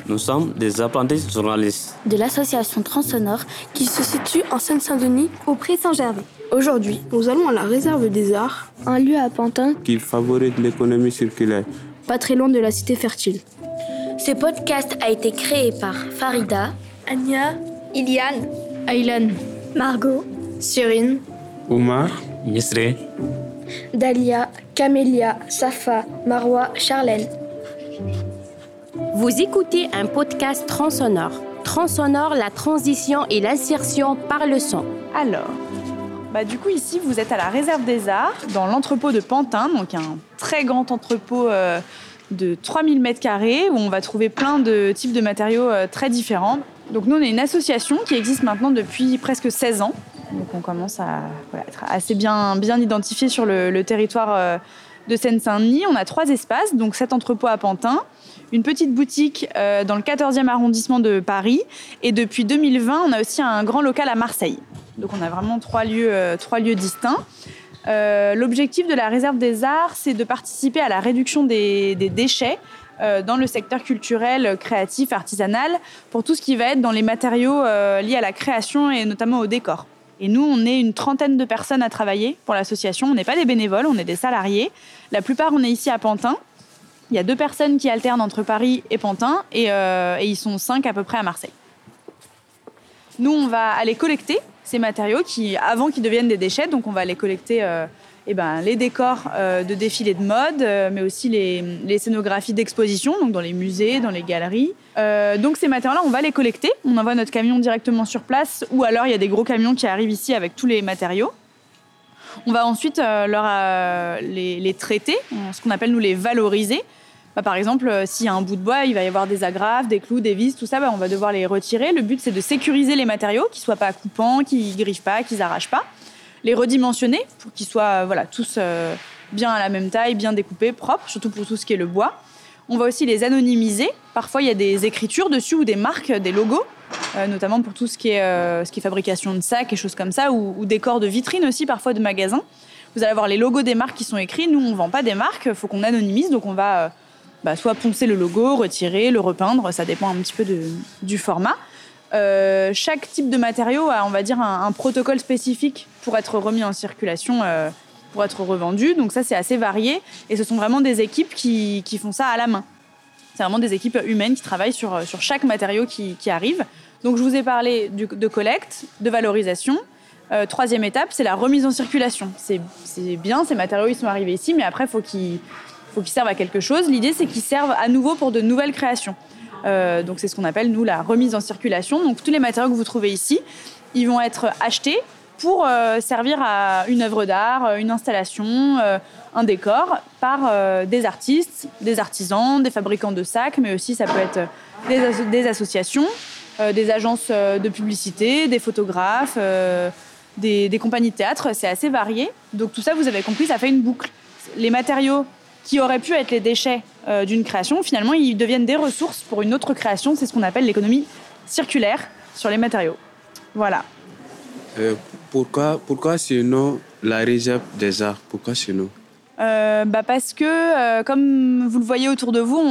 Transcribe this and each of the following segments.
Nous sommes des apprentis journalistes de l'association Transsonore qui se situe en Seine-Saint-Denis, auprès de Saint-Gervais. Aujourd'hui, nous allons à la réserve des Arts, un lieu à Pantin qui favorise l'économie circulaire, pas très loin de la cité fertile. Ce podcast a été créé par Farida, Anya, Iliane, Aylan, Margot, Cyrine, Oumar, Misré, Dalia, Camélia, Safa, Marwa, Charlène. Vous écoutez un podcast Transsonore. Transsonore, la transition et l'insertion par le son. Alors, du coup ici vous êtes à la réserve des Arts, dans l'entrepôt de Pantin, donc un très grand entrepôt de 3000 m² où on va trouver plein de types de matériaux très différents. Donc nous on est une association qui existe maintenant depuis presque 16 ans. Donc on commence à être assez bien identifié sur le territoire de Seine-Saint-Denis. On a 3 espaces, donc cet entrepôt à Pantin, une petite boutique dans le 14e arrondissement de Paris, et depuis 2020 on a aussi un grand local à Marseille. Donc on a vraiment 3 lieux distincts. L'objectif de la réserve des Arts, c'est de participer à la réduction des déchets dans le secteur culturel, créatif, artisanal, pour tout ce qui va être dans les matériaux liés à la création et notamment au décor. Et nous, on est une 30aine de personnes à travailler pour l'association. On n'est pas des bénévoles, on est des salariés. La plupart, on est ici à Pantin. Il y a 2 personnes qui alternent entre Paris et Pantin, et ils sont 5 à peu près à Marseille. Nous, on va aller collecter ces matériaux avant qu'ils deviennent des déchets. Donc, on va aller collecter les décors de défilés de mode, mais aussi les scénographies d'exposition, donc dans les musées, dans les galeries. Donc, ces matériaux-là, on va les collecter. On envoie notre camion directement sur place, ou alors il y a des gros camions qui arrivent ici avec tous les matériaux. On va ensuite les traiter, ce qu'on appelle, nous, les valoriser. Par exemple, s'il y a un bout de bois, il va y avoir des agrafes, des clous, des vis, tout ça, on va devoir les retirer. Le but, c'est de sécuriser les matériaux, qu'ils ne soient pas coupants, qu'ils ne griffent pas, qu'ils n'arrachent pas. Les redimensionner pour qu'ils soient tous bien à la même taille, bien découpés, propres, surtout pour tout ce qui est le bois. On va aussi les anonymiser. Parfois, il y a des écritures dessus ou des marques, des logos, notamment pour tout ce qui est fabrication de sacs et choses comme ça, ou décor de vitrines aussi, parfois de magasins. Vous allez avoir les logos des marques qui sont écrits. Nous, on ne vend pas des marques, il faut qu'on anonymise, donc on va soit poncer le logo, retirer, le repeindre, ça dépend un petit peu du format. Chaque type de matériau a, on va dire, un protocole spécifique pour être remis en circulation, pour être revendu. Donc ça, c'est assez varié. Et ce sont vraiment des équipes qui font ça à la main. C'est vraiment des équipes humaines qui travaillent sur chaque matériau qui arrive. Donc je vous ai parlé de collecte, de valorisation. 3e étape, c'est la remise en circulation. C'est bien, ces matériaux, ils sont arrivés ici, mais après, il faut qu'ils servent à quelque chose. L'idée, c'est qu'ils servent à nouveau pour de nouvelles créations. Donc c'est ce qu'on appelle, nous, la remise en circulation. Donc tous les matériaux que vous trouvez ici, ils vont être achetés pour servir à une œuvre d'art, une installation, un décor, par des artistes, des artisans, des fabricants de sacs, mais aussi ça peut être des associations, des agences de publicité, des photographes, des compagnies de théâtre. C'est assez varié. Donc tout ça, vous avez compris, ça fait une boucle. Les matériaux qui auraient pu être les déchets d'une création, finalement, ils deviennent des ressources pour une autre création. C'est ce qu'on appelle l'économie circulaire sur les matériaux. Voilà. Pourquoi ce nom, la réserve des Arts? Pourquoi ce nom? Parce que, comme vous le voyez autour de vous,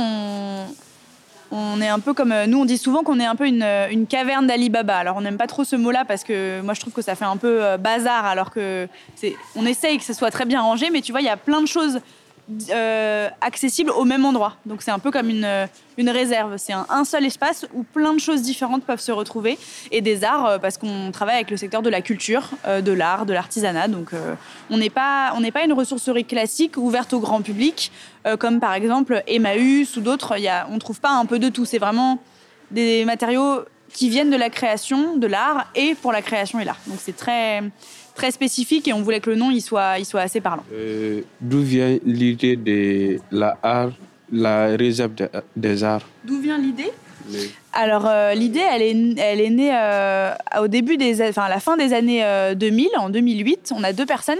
on est un peu comme... Nous, on dit souvent qu'on est un peu une caverne d'Ali Baba. Alors, on n'aime pas trop ce mot-là parce que moi, je trouve que ça fait un peu bazar, alors que on essaye que ce soit très bien rangé, mais tu vois, il y a plein de choses accessible au même endroit. Donc c'est un peu comme une réserve. C'est un seul espace où plein de choses différentes peuvent se retrouver. Et des arts, parce qu'on travaille avec le secteur de la culture, de l'art, de l'artisanat. Donc on n'est pas une ressourcerie classique ouverte au grand public, comme par exemple Emmaüs ou d'autres. On ne trouve pas un peu de tout. C'est vraiment des matériaux qui viennent de la création, de l'art, et pour la création et l'art. Donc c'est très spécifique, et on voulait que le nom il soit assez parlant. D'où vient l'idée de la réserve des Arts? D'où vient l'idée? Oui. Alors l'idée, elle est née au début à la fin des années 2000, en 2008. On a 2 personnes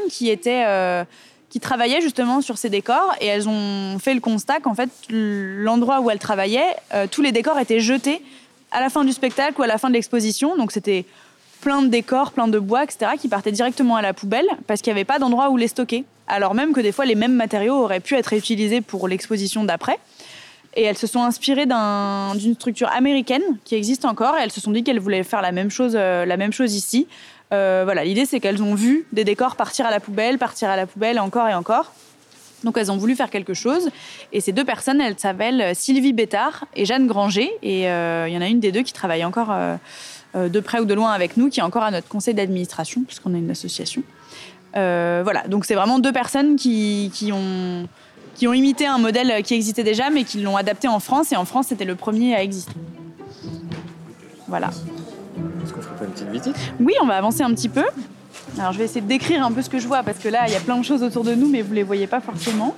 qui travaillaient justement sur ces décors, et elles ont fait le constat qu'en fait l'endroit où elles travaillaient, tous les décors étaient jetés à la fin du spectacle ou à la fin de l'exposition. Donc c'était plein de décors, plein de bois, etc., qui partaient directement à la poubelle parce qu'il n'y avait pas d'endroit où les stocker. Alors même que des fois, les mêmes matériaux auraient pu être réutilisés pour l'exposition d'après. Et elles se sont inspirées d'une structure américaine qui existe encore. Et elles se sont dit qu'elles voulaient faire la même chose ici. Voilà, l'idée, c'est qu'elles ont vu des décors partir à la poubelle, encore et encore. Donc, elles ont voulu faire quelque chose. Et ces deux personnes, elles s'appellent Sylvie Bétard et Jeanne Granger. Et il y en a une des deux qui travaille encore de près ou de loin avec nous, qui est encore à notre conseil d'administration, puisqu'on est une association. Voilà, donc c'est vraiment deux personnes qui ont imité un modèle qui existait déjà, mais qui l'ont adapté en France. Et en France, c'était le premier à exister. Voilà. Est-ce qu'on ferait pas une petite visite ? Oui, on va avancer un petit peu. Alors, je vais essayer de décrire un peu ce que je vois, parce que là, il y a plein de choses autour de nous, mais vous ne les voyez pas forcément.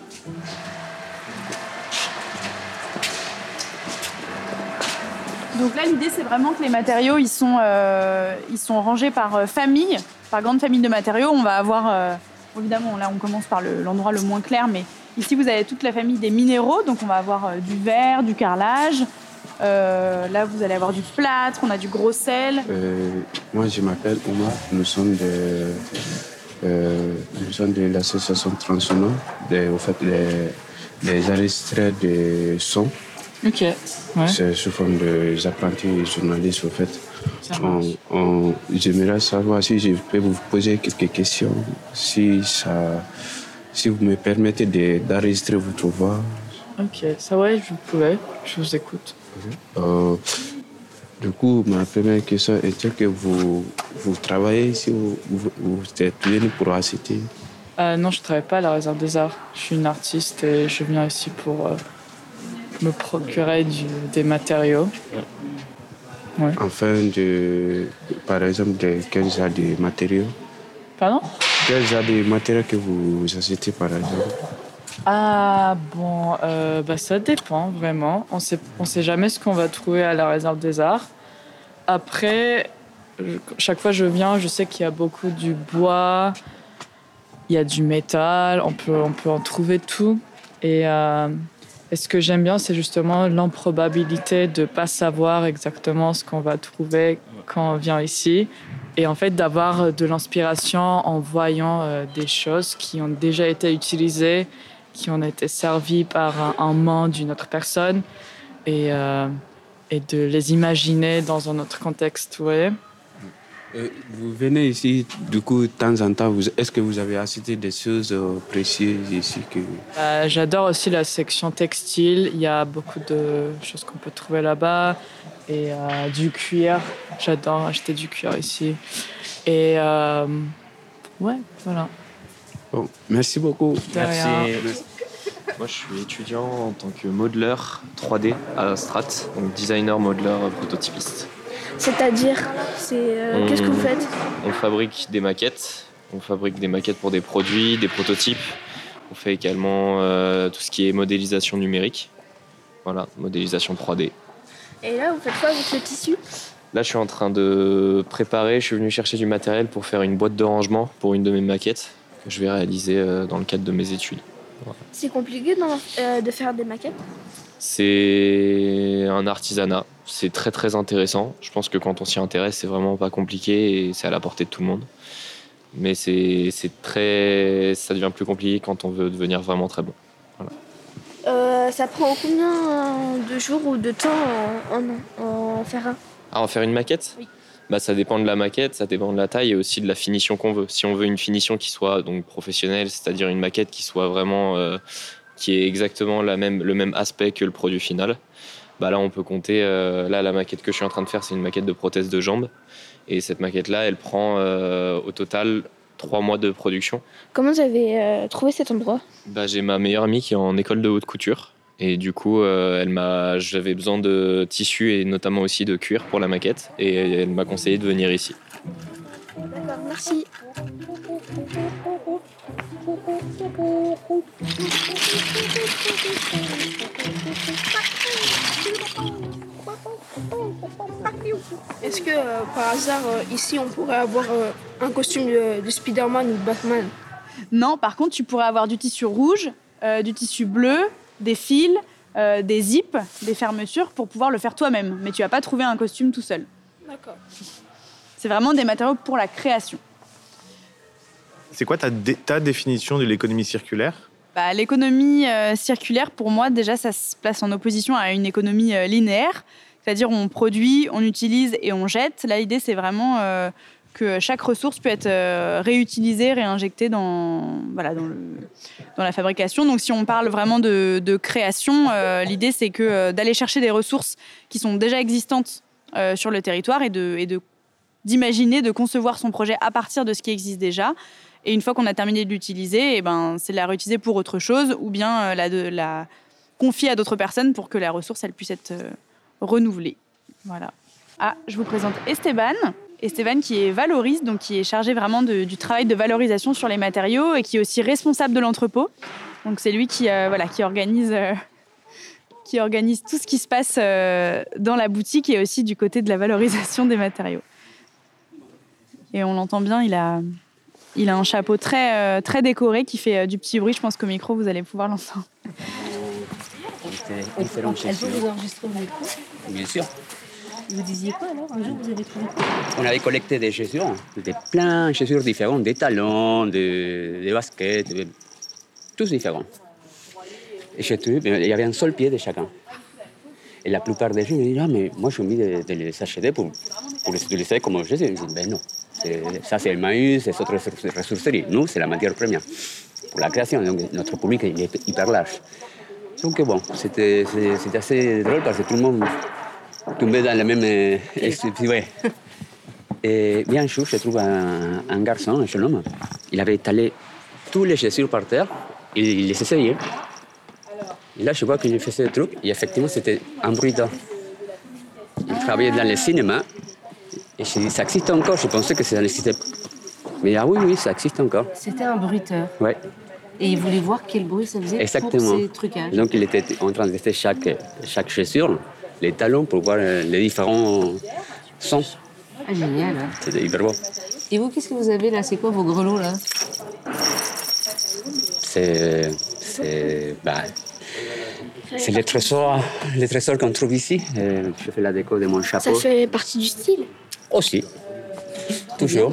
Donc là, l'idée, c'est vraiment que les matériaux, ils sont rangés par famille, par grande famille de matériaux. On va avoir, évidemment, là, on commence par l'endroit le moins clair, mais ici, vous avez toute la famille des minéraux. Donc, on va avoir du verre, du carrelage. Là, vous allez avoir du plâtre, on a du gros sel. Moi, je m'appelle Omar. Nous sommes de l'association Tronçonneur, au fait, les enregistreurs de son. Ok. Ouais. C'est sous forme d'apprentis journalistes, au fait. J'aimerais savoir si je peux vous poser quelques questions, si vous me permettez d'enregistrer votre voix. Ok, ça ouais, je pouvais. Je vous écoute. Du coup, ma première question est que vous travaillez ici ou vous êtes venu pour assister? Non, je ne travaille pas à la Réserve des Arts. Je suis une artiste et je viens ici pour me procurer des matériaux. Ouais. Enfin, par exemple, quel genre de matériaux? Pardon? Quel genre de matériaux que vous achetez, par exemple? Ah bon, ça dépend vraiment. On sait jamais ce qu'on va trouver à la Réserve des Arts. Après, chaque fois que je viens, je sais qu'il y a beaucoup du bois, il y a du métal, on peut en trouver tout. Et ce que j'aime bien, c'est justement l'improbabilité de ne pas savoir exactement ce qu'on va trouver quand on vient ici. Et en fait, d'avoir de l'inspiration en voyant des choses qui ont déjà été utilisées, qui ont été servies par un main d'une autre personne et de les imaginer dans un autre contexte, vous voyez. Vous venez ici, du coup, de temps en temps, est-ce que vous avez assisté des choses précieuses ici J'adore aussi la section textile, il y a beaucoup de choses qu'on peut trouver là-bas et du cuir, j'adore acheter du cuir ici. Et ouais, voilà. Bon, merci beaucoup. Merci. Moi, je suis étudiant en tant que modeleur 3D à Strat, donc designer, modeleur, prototypiste. C'est-à-dire, qu'est-ce que vous faites? On fabrique des maquettes. On fabrique des maquettes pour des produits, des prototypes. On fait également tout ce qui est modélisation numérique. Voilà, modélisation 3D. Et là, vous faites quoi avec le tissu? Là, je suis en train de préparer. Je suis venu chercher du matériel pour faire une boîte de rangement pour une de mes maquettes que je vais réaliser dans le cadre de mes études. Voilà. C'est compliqué de faire des maquettes? C'est un artisanat. C'est très très intéressant. Je pense que quand on s'y intéresse, c'est vraiment pas compliqué et c'est à la portée de tout le monde. Mais ça devient plus compliqué quand on veut devenir vraiment très bon. Voilà. Ça prend combien de jours ou de temps en faire un? En faire une maquette? Oui. Ça dépend de la maquette, ça dépend de la taille et aussi de la finition qu'on veut. Si on veut une finition qui soit donc professionnelle, c'est-à-dire une maquette qui soit vraiment qui ait exactement le même aspect que le produit final, là on peut compter. Là, la maquette que je suis en train de faire, c'est une maquette de prothèse de jambe. Et cette maquette-là, elle prend au total 3 mois de production. Comment vous avez trouvé cet endroit? J'ai ma meilleure amie qui est en école de haute couture. Et du coup, j'avais besoin de tissu et notamment aussi de cuir pour la maquette. Et elle m'a conseillé de venir ici. D'accord, merci. Est-ce que par hasard, ici, on pourrait avoir un costume de Spider-Man ou de Batman? Non, par contre, tu pourrais avoir du tissu rouge, du tissu bleu, des fils, des zips, des fermetures pour pouvoir le faire toi-même. Mais tu vas pas trouver un costume tout seul. D'accord. C'est vraiment des matériaux pour la création. C'est quoi ta définition de l'économie circulaire? L'économie circulaire, pour moi, déjà, ça se place en opposition à une économie linéaire. C'est-à-dire, on produit, on utilise et on jette. Là, l'idée, c'est vraiment que chaque ressource peut être réutilisée, réinjectée dans la fabrication. Donc, si on parle vraiment de création, l'idée, c'est d'aller chercher des ressources qui sont déjà existantes sur le territoire et d'imaginer, de concevoir son projet à partir de ce qui existe déjà. Et une fois qu'on a terminé de l'utiliser, c'est de la réutiliser pour autre chose ou bien la confier à d'autres personnes pour que la ressource elle puisse être renouvelée. Voilà. Je vous présente Esteban. Esteban qui est valoriste, donc qui est chargé vraiment du travail de valorisation sur les matériaux et qui est aussi responsable de l'entrepôt. Donc c'est lui qui organise tout ce qui se passe dans la boutique et aussi du côté de la valorisation des matériaux. Et on l'entend bien, il a un chapeau très, très décoré qui fait du petit bruit. Je pense qu'au micro, vous allez pouvoir l'entendre. Elle peut vous enregistrer au micro ? Bien sûr. Vous disiez quoi alors ? Un jour, vous avez trouvé quoi ? On avait collecté des chaussures, plein de chaussures différentes, des talons, des baskets, tous différents. Et j'ai trouvé, il y avait un seul pied de chacun. Et la plupart des gens me disent, mais moi j'ai envie de les acheter pour les utiliser comme objet. Je dis, non. Ça, c'est le maïs, c'est notre ressourcerie. Nous, c'est la matière première pour la création. Donc, notre public il est hyper large. Donc, bon, c'était assez drôle parce que tout le monde tombait dans la même... ouais. Et bien un jour, je trouve un garçon, un jeune homme. Il avait étalé tous les chaussures par terre et il les essayait. Et là, je vois qu'il faisait des trucs. Et effectivement, c'était un bruiteur. Il travaillait dans le cinéma. Et je dis, ça existe encore. Je pensais que ça n'existait pas. Mais oui, ça existe encore. C'était un bruiteur. Oui. Et il voulait voir quel bruit ça faisait Exactement. Pour ses trucages. Donc, il était en train de tester chaque chaussure, les talons, pour voir les différents sons. Ah, génial. Hein. C'était hyper beau. Et vous, qu'est-ce que vous avez là ? C'est quoi vos grelots là ? C'est les trésors qu'on trouve ici. Je fais la déco de mon chapeau. Ça fait partie du style. Aussi. Toujours.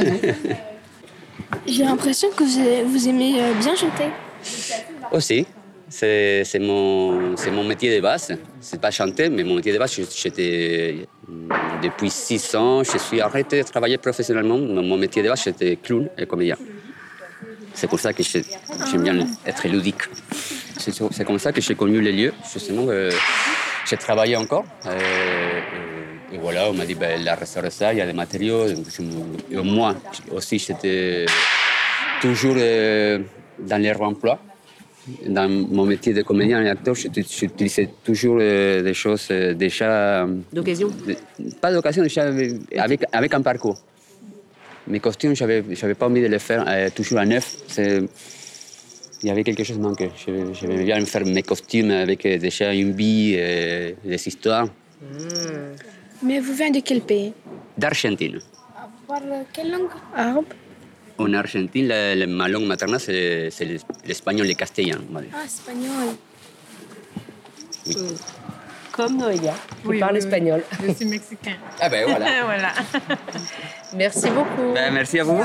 J'ai l'impression que vous aimez bien chanter. Aussi. C'est mon métier de base. C'est pas chanter, mais mon métier de base, depuis 6 ans, je suis arrêté de travailler professionnellement. Mon métier de base, j'étais clown et comédien. C'est pour ça que j'aime bien être ludique. C'est comme ça que j'ai connu les lieux. Justement, j'ai travaillé encore. Et voilà, on m'a dit, la restauration, il y a des matériaux. Et moi aussi, j'étais toujours dans les emplois. Dans mon métier de comédien et acteur, j'utilisais toujours des choses déjà... D'occasion ? Pas d'occasion, déjà avec un parcours. Mes costumes, j'avais pas envie de les faire toujours à neuf. Il y avait quelque chose qui manquait. J'aimais bien faire mes costumes avec déjà une vie, des histoires. Mais vous venez de quel pays ? D'Argentine. Par quelle langue ? Arabe ? En Argentine, ma langue maternelle, c'est l'espagnol et le castellan. Ah, espagnol. Oui. Comme Noélia, qui parle espagnol. Je suis mexicain. Ah ben voilà. Voilà. Merci beaucoup. Merci à vous.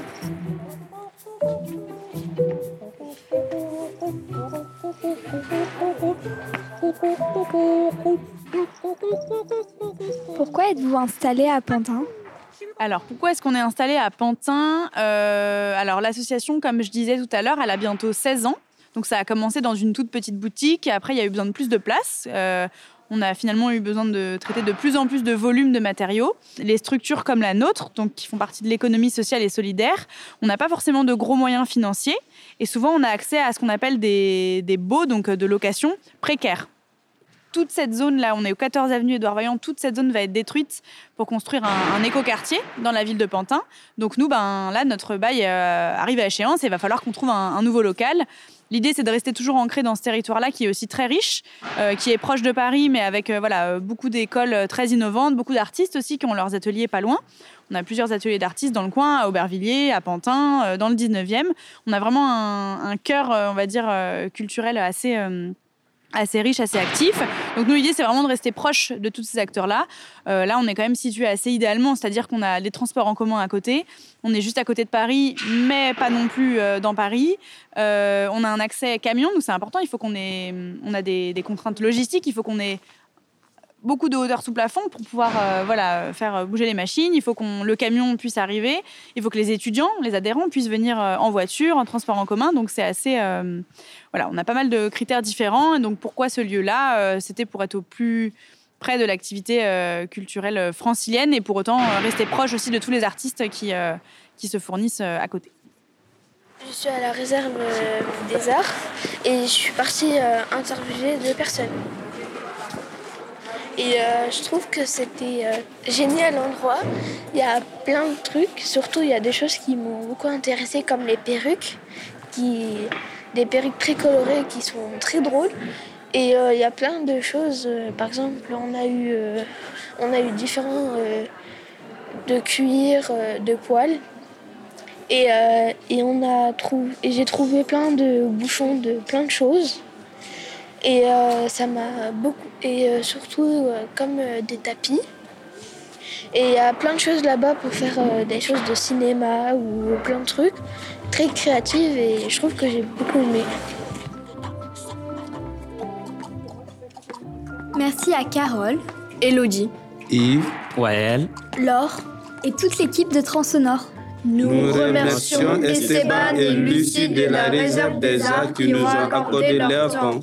Pourquoi êtes-vous installé à Pantin ? Alors, pourquoi est-ce qu'on est installé à Pantin ? Alors, l'association, comme je disais tout à l'heure, elle a bientôt 16 ans. Donc, ça a commencé dans une toute petite boutique. Et après, il y a eu besoin de plus de place. On a finalement eu besoin de traiter de plus en plus de volume de matériaux. Les structures comme la nôtre, donc qui font partie de l'économie sociale et solidaire, on n'a pas forcément de gros moyens financiers. Et souvent, on a accès à ce qu'on appelle des baux, donc de location précaires. Toute cette zone-là, on est au 14 avenue Édouard Vaillant, toute cette zone va être détruite pour construire un écoquartier dans la ville de Pantin. Donc nous, là, notre bail arrive à échéance et il va falloir qu'on trouve un nouveau local. L'idée, c'est de rester toujours ancré dans ce territoire-là qui est aussi très riche, qui est proche de Paris, mais avec beaucoup d'écoles très innovantes, beaucoup d'artistes aussi qui ont leurs ateliers pas loin. On a plusieurs ateliers d'artistes dans le coin, à Aubervilliers, à Pantin, dans le 19e. On a vraiment un cœur, on va dire, culturel assez assez riche, assez actif. Donc nous, l'idée, c'est vraiment de rester proche de tous ces acteurs-là. Là, on est quand même situé assez idéalement, c'est-à-dire qu'on a les transports en commun à côté. On est juste à côté de Paris, mais pas non plus dans Paris. On a un accès camion, donc c'est important. Il faut on a des contraintes logistiques. Il faut qu'on ait beaucoup de hauteur sous plafond pour pouvoir faire bouger les machines. Il faut que le camion puisse arriver. Il faut que les étudiants, les adhérents puissent venir en voiture, en transport en commun. Donc c'est assez... on a pas mal de critères différents. Et donc pourquoi ce lieu-là C'était pour être au plus près de l'activité culturelle francilienne et pour autant rester proche aussi de tous les artistes qui se fournissent à côté. Je suis à la réserve des arts et je suis partie interviewer 2 personnes. Et je trouve que c'était génial l'endroit. Il y a plein de trucs. Surtout, il y a des choses qui m'ont beaucoup intéressée, comme les perruques. Des perruques très colorées qui sont très drôles. Et il y a plein de choses. Par exemple, on a eu différents de cuir, de poils. Et j'ai trouvé plein de bouchons de plein de choses. Et ça m'a beaucoup... Et surtout comme des tapis. Et il y a plein de choses là-bas pour faire des choses de cinéma ou plein de trucs très créatifs et je trouve que j'ai beaucoup aimé. Merci à Carole, Elodie, Yves, Wael, Laure et toute l'équipe de Transsonore. Nous remercions Esteban et Lucie de la Réserve des Arts qui nous ont accordé leur temps.